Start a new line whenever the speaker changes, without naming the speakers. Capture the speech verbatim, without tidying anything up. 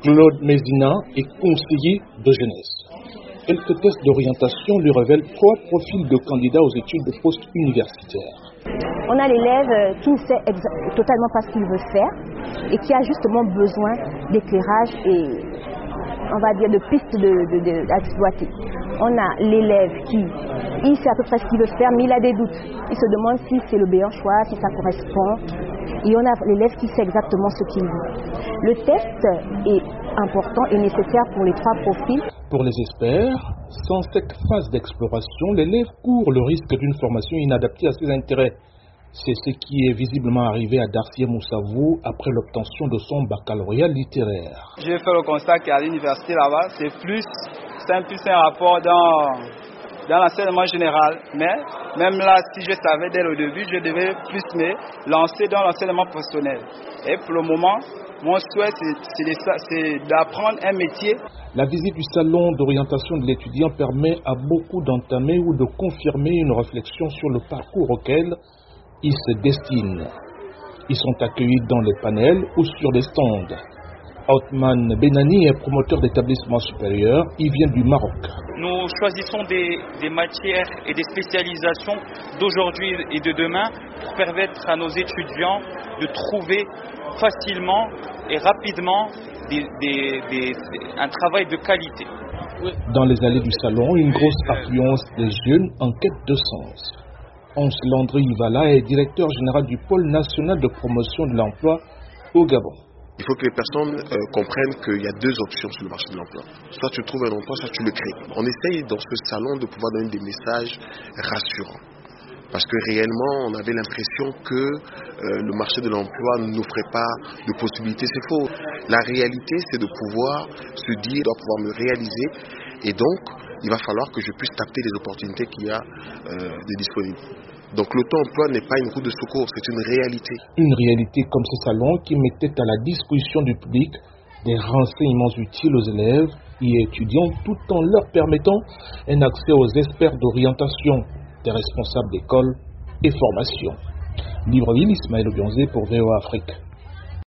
Claude Mézina est conseiller de jeunesse. Quelques tests d'orientation lui révèlent trois profils de candidats aux études de post-universitaires.
On a l'élève qui ne sait totalement pas ce qu'il veut faire et qui a justement besoin d'éclairage et, on va dire, de pistes de, de, de, à exploiter. On a l'élève qui, il sait à peu près ce qu'il veut faire, mais il a des doutes. Il se demande si c'est le meilleur choix, si ça correspond. Et on a l'élève qui sait exactement ce qu'il veut. Le test est important et nécessaire pour les trois profils.
Pour les experts, sans cette phase d'exploration, l'élève court le risque d'une formation inadaptée à ses intérêts. C'est ce qui est visiblement arrivé à Darcier Moussavou après l'obtention de son baccalauréat littéraire.
J'ai fait le constat qu'à l'université là-bas, c'est plus, c'est un plus un rapport dans, dans l'enseignement général. Mais même là, si je savais dès le début, je devais plus me lancer dans l'enseignement professionnel. Et pour le moment, mon souhait, c'est d'apprendre un métier.
La visite du salon d'orientation de l'étudiant permet à beaucoup d'entamer ou de confirmer une réflexion sur le parcours auquel ils se destinent. Ils sont accueillis dans les panels ou sur des stands. Othman Benani est promoteur d'établissements supérieurs. Il vient du Maroc.
Nous choisissons des, des matières et des spécialisations d'aujourd'hui et de demain pour permettre à nos étudiants de trouver facilement et rapidement des, des, des, un travail de qualité.
Dans les allées du salon, une grosse affluence des jeunes en quête de sens. Hans Landry Ivala est directeur général du pôle national de promotion de l'emploi au Gabon.
Il faut que les personnes euh, comprennent qu'il y a deux options sur le marché de l'emploi. Soit tu trouves un emploi, soit tu le crées. On essaye dans ce salon de pouvoir donner des messages rassurants. Parce que réellement, on avait l'impression que euh, le marché de l'emploi ne nous ferait pas de possibilités. C'est faux. La réalité, c'est de pouvoir se dire, je dois pouvoir me réaliser. Et donc, il va falloir que je puisse capter les opportunités qu'il y a euh, de disponibles. Donc l'auto-emploi n'est pas une route de secours, c'est une réalité.
Une réalité comme ce salon qui mettait à la disposition du public des renseignements utiles aux élèves et étudiants tout en leur permettant un accès aux experts d'orientation, des responsables d'école et formation. Libreville, Ismaël Obionzé pour V O A Afrique.